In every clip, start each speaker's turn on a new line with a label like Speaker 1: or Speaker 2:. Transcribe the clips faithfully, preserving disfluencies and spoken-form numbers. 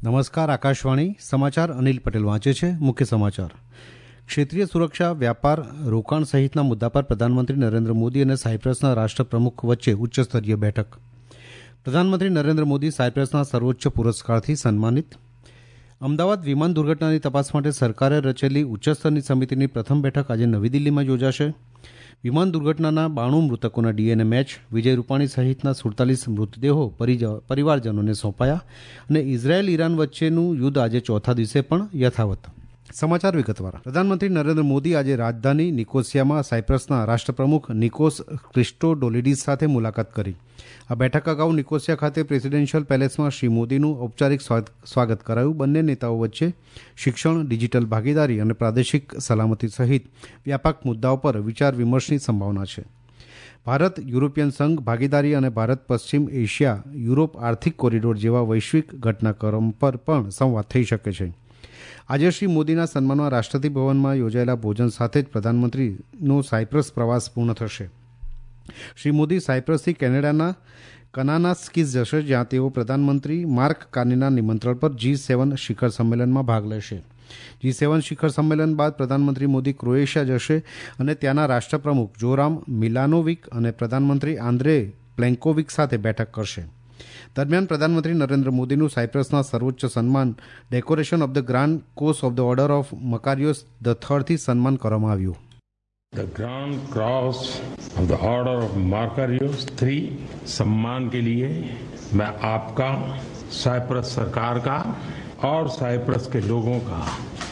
Speaker 1: નમસ્કાર, આકાશવાણી સમાચાર અનિલ પટેલ વાંચે છે. મુખ્ય સમાચાર. ક્ષેત્રીય સુરક્ષા, વ્યાપાર, રોકાણ સહિતના મુદ્દા પર પ્રધાનમંત્રી નરેન્દ્ર મોદી અને સાયપ્રસના રાષ્ટ્રપ્રમુખ વચ્ચે ઉચ્ચસ્તરીય બેઠક. પ્રધાનમંત્રી નરેન્દ્ર મોદી સાયપ્રસના સર્વોચ્ચ પુરસ્કારથી સન્માનિત. અમદાવાદ વિમાન દુર્ઘટનાની તપાસ માટે સરકારે રચેલી ઉચ્ચસ્તરની સમિતિની પ્રથમ બેઠક આજે નવી દિલ્હીમાં યોજાશે. વિમાન દુર્ઘટનાના બાણું મૃતકોના ડીએનએ મેચ. વિજય રૂપાણી સહિતના સુડતાલીસ મૃતદેહો પરિવારજનોને સોંપાયા. અને ઇઝરાયેલ ઈરાન વચ્ચેનું યુદ્ધ આજે ચોથા દિવસે પણ યથાવત. સમાચાર વિગતવાર. પ્રધાનમંત્રી નરેન્દ્ર મોદી આજે રાજધાની નિકોસિયામાં સાયપ્રસના રાષ્ટ્રપ્રમુખ નિકોસ ક્રિસ્ટોડોલિડીસ સાથે મુલાકાત કરી. આ બેઠક અગાઉ નિકોસિયા ખાતે પ્રેસિડેન્શિયલ પેલેસમાં શ્રી મોદીનું ઔપચારિક સ્વાગત કરાયું. બંને નેતાઓ વચ્ચે શિક્ષણ, ડિજિટલ ભાગીદારી અને પ્રાદેશિક સલામતી સહિત વ્યાપક મુદ્દાઓ પર વિચાર વિમર્શની સંભાવના છે. ભારત યુરોપિયન સંઘ ભાગીદારી અને ભારત પશ્ચિમ એશિયા યુરોપ આર્થિક કોરિડોર જેવા વૈશ્વિક ઘટનાક્રમ પર પણ સંવાદ થઈ શકે છે. આજે શ્રી મોદીના સન્માનમાં રાષ્ટ્રપતિ ભવનમાં યોજાયેલા ભોજન સાથે જ પ્રધાનમંત્રીનો સાયપ્રસ પ્રવાસ પૂર્ણ થશે. શ્રી મોદી સાયપ્રસથી કેનેડાના કનાનાસ્કીસ જશે, જ્યાં તેઓ પ્રધાનમંત્રી માર્ક કાર્નીના નિમંત્રણ પર જી સેવન શિખર સંમેલનમાં ભાગ લેશે. જી સેવન શિખર સંમેલન બાદ પ્રધાનમંત્રી મોદી ક્રોએશિયા જશે અને ત્યાંના રાષ્ટ્રપ્રમુખ જોરામ મિલાનોવિક અને પ્રધાનમંત્રી આન્દ્રે પ્લેન્કોવિક સાથે બેઠક કરશે. દરમિયાન પ્રધાનમંત્રી નરેન્દ્ર મોદીનું સાયપ્રસના સર્વોચ્ચ સન્માન decoration of the grand cross of the order of Makarios the થર્ડથી સન્માન કરવામાં આવ્યું.
Speaker 2: The Grand Cross of the Order of Macarius three सम्मान के लिए मैं आपका, साइप्रस सरकार का और साइप्रस के लोगों का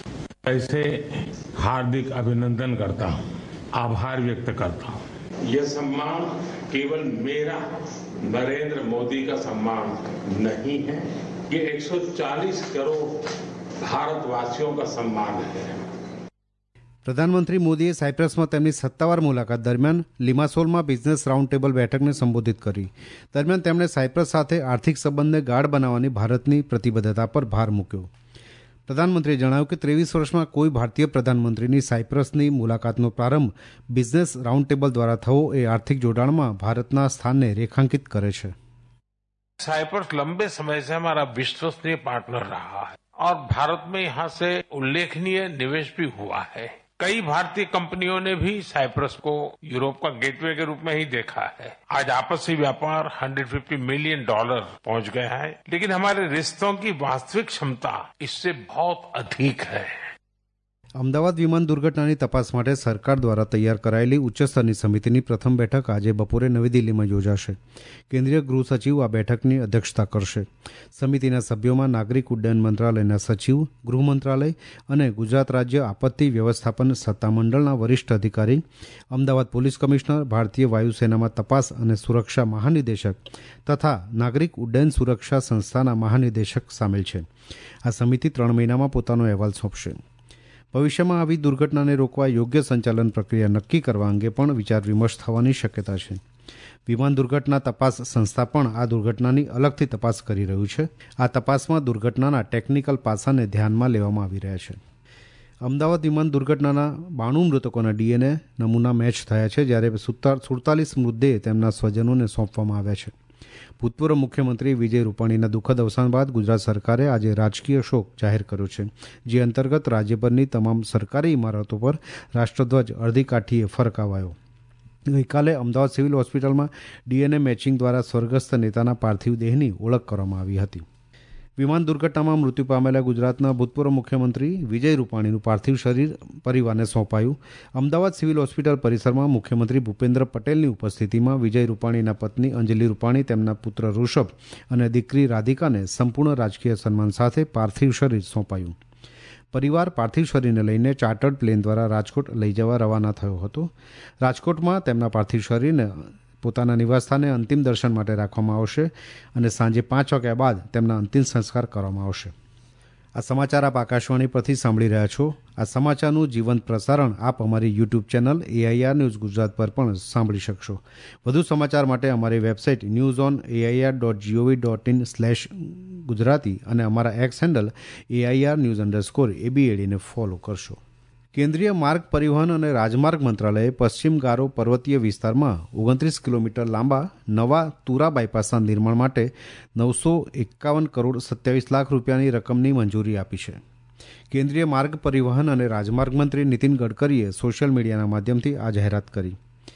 Speaker 2: ऐसे हार्दिक अभिनंदन करता हूँ, आभार व्यक्त करता हूँ. यह सम्मान केवल मेरा नरेंद्र मोदी का सम्मान नहीं है, ये एक सौ चालीस करोड़ भारतवासियों का सम्मान है.
Speaker 1: પ્રધાનમંત્રી મોદીએ સાયપ્રસમાં તેમની સત્તાવાર મુલાકાત દરમિયાન લિમાસોલમાં બિઝનેસ રાઉન્ડ ટેબલ બેઠકને સંબોધિત કરી. દરમિયાન તેમણે સાયપ્રસ સાથે આર્થિક સંબંધને ગાઢ બનાવવાની ભારતની પ્રતિબદ્ધતા પર ભાર મૂક્યો. પ્રધાનમંત્રીએ જણાવ્યું કે ત્રેવીસ વર્ષમાં કોઈ ભારતીય પ્રધાનમંત્રીની સાયપ્રસની મુલાકાતનો પ્રારંભ બિઝનેસ રાઉન્ડ ટેબલ દ્વારા થવો એ આર્થિક જોડાણમાં ભારતના સ્થાનને રેખાંકિત કરે છે.
Speaker 2: साइप्रस लंबे समय से हमारा विश्वसनीय पार्टनर रहा है और भारत में यहाँ से उल्लेखनीय निवेश भी हुआ है. कई भारतीय कंपनियों ने भी साइप्रस को यूरोप का गेटवे के रूप में ही देखा है. आज आपसी व्यापार एक सौ पचास मिलियन डॉलर पहुंच गया है, लेकिन हमारे रिश्तों की वास्तविक क्षमता इससे बहुत अधिक है.
Speaker 1: અમદાવાદ વિમાન દુર્ઘટનાની તપાસ માટે સરકાર દ્વારા તૈયાર કરાયેલી ઉચ્ચસ્તરની સમિતિની પ્રથમ બેઠક આજે બપોરે નવી દિલ્હીમાં યોજાશે. કેન્દ્રીય ગૃહ સચિવ આ બેઠકની અધ્યક્ષતા કરશે. સમિતિના સભ્યોમાં નાગરિક ઉડ્ડયન મંત્રાલયના સચિવ, ગૃહ મંત્રાલય અને ગુજરાત રાજ્ય આપત્તિ વ્યવસ્થાપન સત્તામંડળના વરિષ્ઠ અધિકારી, અમદાવાદ પોલીસ કમિશનર, ભારતીય વાયુસેનામાં તપાસ અને સુરક્ષા મહાનિદેશક તથા નાગરિક ઉડ્ડયન સુરક્ષા સંસ્થાના મહાનિદેશક સામેલ છે. આ સમિતિ ત્રણ મહિનામાં પોતાનો અહેવાલ સોંપશે. ભવિષ્યમાં આવી દુર્ઘટનાને રોકવા યોગ્ય સંચાલન પ્રક્રિયા નક્કી કરવા અંગે પણ વિચાર વિમર્શ થવાની શક્યતા છે. વિમાન દુર્ઘટના તપાસ સંસ્થા પણ આ દુર્ઘટનાની અલગથી તપાસ કરી રહ્યું છે. આ તપાસમાં દુર્ઘટનાના ટેકનિકલ પાસાને ધ્યાનમાં લેવામાં આવી રહ્યા છે. અમદાવાદ વિમાન દુર્ઘટનાના બાણું મૃતકોના ડીએનએ નમૂના મેચ થયા છે, જ્યારે સુડતાલીસ મૃતદેહ તેમના સ્વજનોને સોંપવામાં આવ્યા છે. ભૂતપૂર્વ મુખ્યમંત્રી વિજય રૂપાણીના દુઃખદ અવસાન બાદ ગુજરાત સરકારે આજે રાજકીય શોક જાહેર કર્યો છે, જે અંતર્ગત રાજ્યભરની તમામ સરકારી ઇમારતો પર રાષ્ટ્રધ્વજ અડધી કાઠીએ ફરકાવાયો. ગઈકાલે અમદાવાદ સિવિલ હોસ્પિટલમાં ડીએનએ મેચિંગ દ્વારા સ્વર્ગસ્થ નેતાના પાર્થિવ દેહની ઓળખ કરવામાં આવી હતી. વિમાન દુર્ઘટનામાં મૃત્યુ પામેલા ગુજરાતના ભૂતપૂર્વ મુખ્યમંત્રી વિજય રૂપાણીનું પાર્થિવ શરીર પરિવારને સોંપાયું. અમદાવાદ સિવિલ હોસ્પિટલ પરિસરમાં મુખ્યમંત્રી ભૂપેન્દ્ર પટેલની ઉપસ્થિતિમાં વિજય રૂપાણીના પત્ની અંજલિ રૂપાણી, તેમના પુત્ર ઋષભ અને દીકરી રાધિકાને સંપૂર્ણ રાજકીય સન્માન સાથે પાર્થિવ શરીર સોંપાયું. પરિવાર પાર્થિવ શરીરને લઈને ચાર્ટર્ડ પ્લેન દ્વારા રાજકોટ લઈ જવા રવાના થયો હતો. રાજકોટમાં તેમના પાર્થિવ શરીરને પોતાના નિવાસસ્થાને અંતિમ દર્શન માટે રાખવામાં આવશે અને સાંજે પાંચ વાગ્યા બાદ તેમના અંતિમ સંસ્કાર કરવામાં આવશે. આ સમાચાર આપ આકાશવાણી પરથી સાંભળી રહ્યા છો. આ સમાચારનું જીવંત પ્રસારણ આપ અમારી YouTube channel AIR news Gujarat પર પણ સાંભળી શકશો. વધુ સમાચાર માટે અમારી website news on AIR dot gov dot in slash Gujarati અને અમારા X handle AIR news underscore એબીએડીને ફોલો કરશો. કેન્દ્રીય માર્ગ પરિવહન અને રાજમાર્ગ મંત્રાલયે પશ્ચિમ ગારો પર્વતીય વિસ્તારમાં ઓગણત્રીસ કિલોમીટર લાંબા નવા તુરા બાયપાસના નિર્માણ માટે નવસો એકાવન કરોડ સત્યાવીસ લાખ રૂપિયાની રકમની મંજૂરી આપી છે. કેન્દ્રીય માર્ગ પરિવહન અને રાજમાર્ગ મંત્રી નીતિન ગડકરીએ સોશિયલ મીડિયાના માધ્યમથી આ જાહેરાત કરી.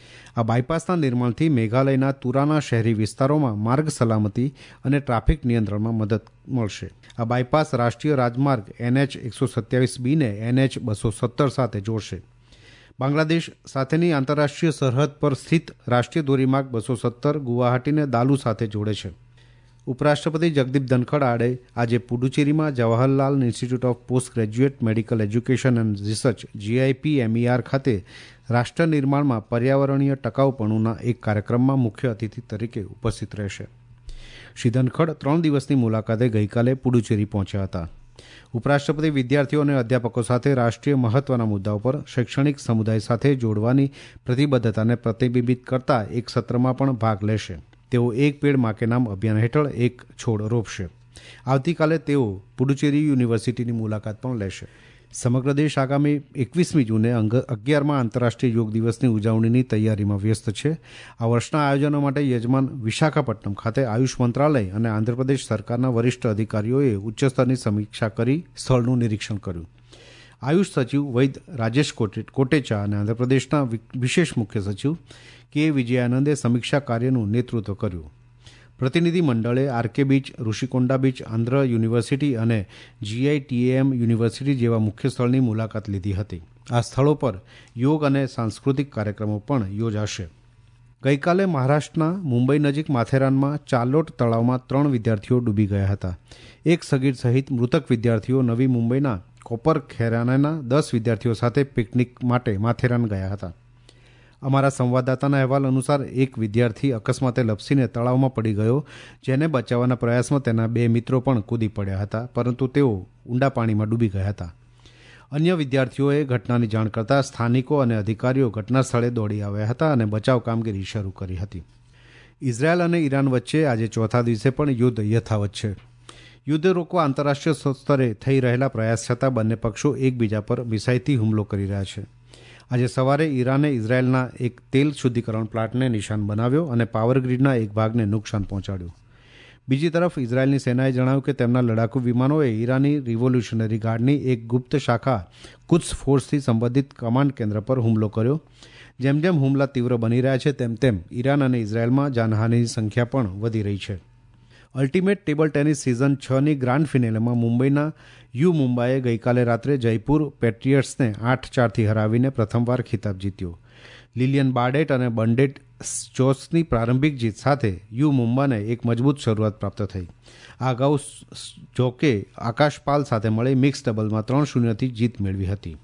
Speaker 1: આ બાયપાસના નિર્માણથી મેઘાલયના તુરાના શહેરી વિસ્તારોમાં માર્ગ સલામતી અને ટ્રાફિક નિયંત્રણમાં મદદ મળશે. આ બાયપાસ રાષ્ટ્રીય રાજમાર્ગ એનએચ એકસો સત્યાવીસ બીને એનએચ બસો સત્તર સાથે જોડશે. બાંગ્લાદેશ સાથેની આંતરરાષ્ટ્રીય સરહદ પર સ્થિત રાષ્ટ્રીય ધોરીમાર્ગ બસો સત્તર ગુવાહાટીને દાલુ સાથે જોડે છે. ઉપરાષ્ટ્રપતિ જગદીપ ધનખડ આજે પુડુચેરીમાં Jawaharlal institute of post graduate medical education and research JIPMER ખાતે રાષ્ટ્ર નિર્માણમાં પર્યાવરણીય ટકાઉપણુંના એક કાર્યક્રમમાં મુખ્ય અતિથિ તરીકે ઉપસ્થિત રહેશે. શ્રી ધનખડ ત્રણ દિવસની મુલાકાતે ગઈકાલે પુડુચેરી પહોંચ્યા હતા. ઉપરાષ્ટ્રપતિ વિદ્યાર્થીઓ અને અધ્યાપકો સાથે રાષ્ટ્રીય મહત્વના મુદ્દાઓ પર શૈક્ષણિક સમુદાય સાથે જોડવાની પ્રતિબદ્ધતાને પ્રતિબિંબિત કરતા એક સત્રમાં પણ ભાગ લેશે. તેઓ એક પેડ માં કે નામ અભિયાન હેઠળ એક છોડ રોપશે. આવતીકાલે તેઓ પુડુચેરી યુનિવર્સિટીની મુલાકાત પણ લેશે. સમગ્ર દેશ આગામી એકવીસમી જૂને અગિયારમાં આંતરરાષ્ટ્રીય યોગ દિવસની ઉજવણીની તૈયારીમાં વ્યસ્ત છે. આ વર્ષના આયોજનો માટે યજમાન વિશાખાપટ્ટનમ ખાતે આયુષ મંત્રાલય અને આંધ્રપ્રદેશ સરકારના વરિષ્ઠ અધિકારીઓએ ઉચ્ચસ્તરની સમીક્ષા કરી સ્થળનું નિરીક્ષણ કર્યું. આયુષ સચિવ વૈદ રાજેશ કોટેચા અને આંધ્રપ્રદેશના વિશેષ મુખ્ય સચિવ કે વિજયાનંદે સમીક્ષા કાર્યનું નેતૃત્વ કર્યું. પ્રતિનિધિ મંડળે RK beach, Rushikonda beach, Andhra university અને જીઆઈટીએમ યુનિવર્સિટી જેવા મુખ્ય સ્થળની મુલાકાત લીધી હતી. આ સ્થળો પર યોગ અને સાંસ્કૃતિક કાર્યક્રમો પણ યોજાશે. ગઈકાલે મહારાષ્ટ્રના મુંબઈ નજીક માથેરાનમાં ચાલોટ તળાવમાં ત્રણ વિદ્યાર્થીઓ ડૂબી ગયા હતા. એક સગીર સહિત મૃતક વિદ્યાર્થીઓ નવી મુંબઈના કોપર ખેરાનાના દસ વિદ્યાર્થીઓ સાથે પિકનિક માટે માથેરાન ગયા હતા. અમારા સંવાદદાતાના અહેવાલ અનુસાર એક વિદ્યાર્થી અકસ્માતે લપસીને તળાવમાં પડી ગયો, જેને બચાવવાના પ્રયાસમાં તેના બે મિત્રો પણ કૂદી પડ્યા હતા, પરંતુ તેઓ ઊંડા પાણીમાં ડૂબી ગયા હતા. અન્ય વિદ્યાર્થીઓએ ઘટનાની જાણ કરતા સ્થાનિકો અને અધિકારીઓ ઘટના સ્થળે દોડી આવ્યા હતા અને બચાવ કામગીરી શરૂ કરી હતી. ઇઝરાયલ અને ઈરાન વચ્ચે આજે ચોથા દિવસે પણ યુદ્ધ યથાવત છે. યુદ્ધ રોકવા આંતરરાષ્ટ્રીય સ્તરે થઈ રહેલા પ્રયાસ છતાં બંને પક્ષો એકબીજા પર મિસાઇલથી હુમલો કરી રહ્યા છે. આજે સવારે ઈરાને ઇઝરાયેલના એક તેલ શુદ્ધિકરણ પ્લાન્ટને નિશાન બનાવ્યો અને પાવર ગ્રીડના એક ભાગને નુકસાન પહોંચાડ્યું. બીજી તરફ ઇઝરાયેલની સેનાએ જણાવ્યું કે તેમના લડાકુ વિમાનોએ ઈરાની રિવોલ્યુશનરી ગાર્ડની એક ગુપ્ત શાખા કુદ્સ ફોર્સથી સંબંધિત કમાન્ડ કેન્દ્ર પર હુમલો કર્યો. જેમ જેમ હુમલા તીવ્ર બની રહ્યા છે તેમ તેમ ઈરાન અને ઇઝરાયેલમાં જાનહાનિની સંખ્યા પણ વધી રહી છે. અલ્ટિમેટ ટેબલ ટેનિસ સિઝન છની ગ્રાન્ડ ફિનાલેમાં મુંબઈના યુ મુંબાએ ગઈકાલે રાત્રે જયપુર પેટ્રિયટ્સને આઠ ચારથી હરાવીને પ્રથમવાર ખિતાબ જીત્યો. લિલિયન બાર્ડેટ અને બંડેટ જોસની પ્રારંભિક જીત સાથે યુ મુંબાને એક મજબૂત શરૂઆત પ્રાપ્ત થઈ. આ અગાઉ જોકે આકાશપાલ સાથે મળી મિક્સ ડબલમાં ત્રણ શૂન્યથી જીત મેળવી હતી.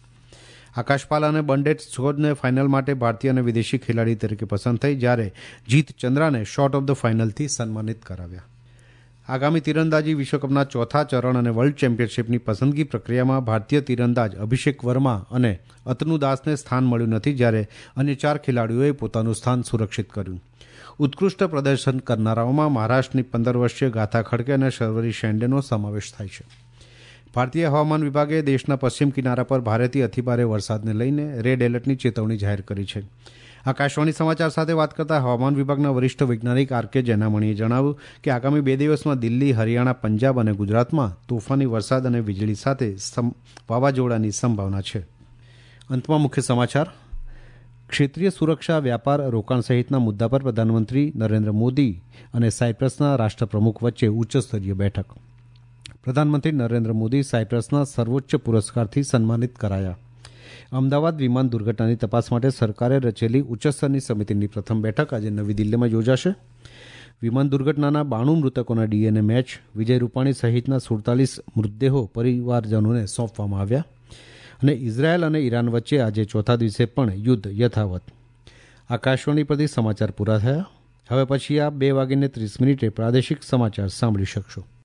Speaker 1: આકાશપાલ અને બંડેટ સ્કોરને ફાઇનલ માટે ભારતીય અને વિદેશી ખેલાડી તરીકે પસંદ થઈ, જ્યારે જીત ચંદ્રાને શોર્ટ ઓફ ધ ફાઇનલથી સન્માનિત કરાવ્યા. આગામી તીરંદાજી વિશ્વકપના ચોથા ચરણ અને વર્લ્ડ ચેમ્પિયનશિપની પસંદગી પ્રક્રિયામાં ભારતીય તીરંદાજ અભિષેક વર્મા અને અતનુ દાસને સ્થાન મળ્યું નથી, જ્યારે અન્ય ચાર ખેલાડીઓએ પોતાનું સ્થાન સુરક્ષિત કર્યું. ઉત્કૃષ્ટ પ્રદર્શન કરનારાઓમાં મહારાષ્ટ્રની પંદર વર્ષીય ગાથા ખડકે અને શર્વરી શેંડેનો સમાવેશ થાય છે. ભારતીય હવામાન વિભાગે દેશના પશ્ચિમ કિનારા પર ભારેથી અતિભારે વરસાદને લઈને રેડ એલર્ટની ચેતવણી જાહેર કરી છે. આકાશવાણી સમાચાર સાથે વાત કરતા હવામાન વિભાગના વરિષ્ઠ વૈજ્ઞાનિક આર કે જેનામણીએ જણાવ્યું કે આગામી બે દિવસમાં દિલ્હી, હરિયાણા, પંજાબ અને ગુજરાતમાં તોફાની વરસાદ અને વીજળી સાથે વાવાઝોડાની સંભાવના છે. અંતમાં મુખ્ય સમાચાર. ક્ષેત્રીય સુરક્ષા, વ્યાપાર, રોકાણ સહિતના મુદ્દા પર પ્રધાનમંત્રી નરેન્દ્ર મોદી અને સાયપ્રસના રાષ્ટ્રપ્રમુખ વચ્ચે ઉચ્ચસ્તરીય બેઠક. પ્રધાનમંત્રી નરેન્દ્ર મોદી સાયપ્રસના સર્વોચ્ચ પુરસ્કારથી સન્માનિત કરાયા. અમદાવાદ વિમાન દુર્ઘટનાની તપાસ માટે સરકારે રચેલી ઉચ્ચસ્તરની સમિતિની પ્રથમ બેઠક આજે નવી દિલ્હીમાં યોજાશે. વિમાન દુર્ઘટનાના બાણું મૃતકોના ડીએનએ મેચ. વિજય રૂપાણી સહિતના સુડતાલીસ મૃતદેહો પરિવારજનોને સોંપવામાં આવ્યા. અને ઇઝરાયલ અને ઈરાન વચ્ચે આજે ચોથા દિવસે પણ યુદ્ધ યથાવત. આકાશવાણી પરથી સમાચાર પૂરા થયા. હવે પછી આ બે વાગીને ત્રીસ મિનિટે પ્રાદેશિક સમાચાર સાંભળી શકશો.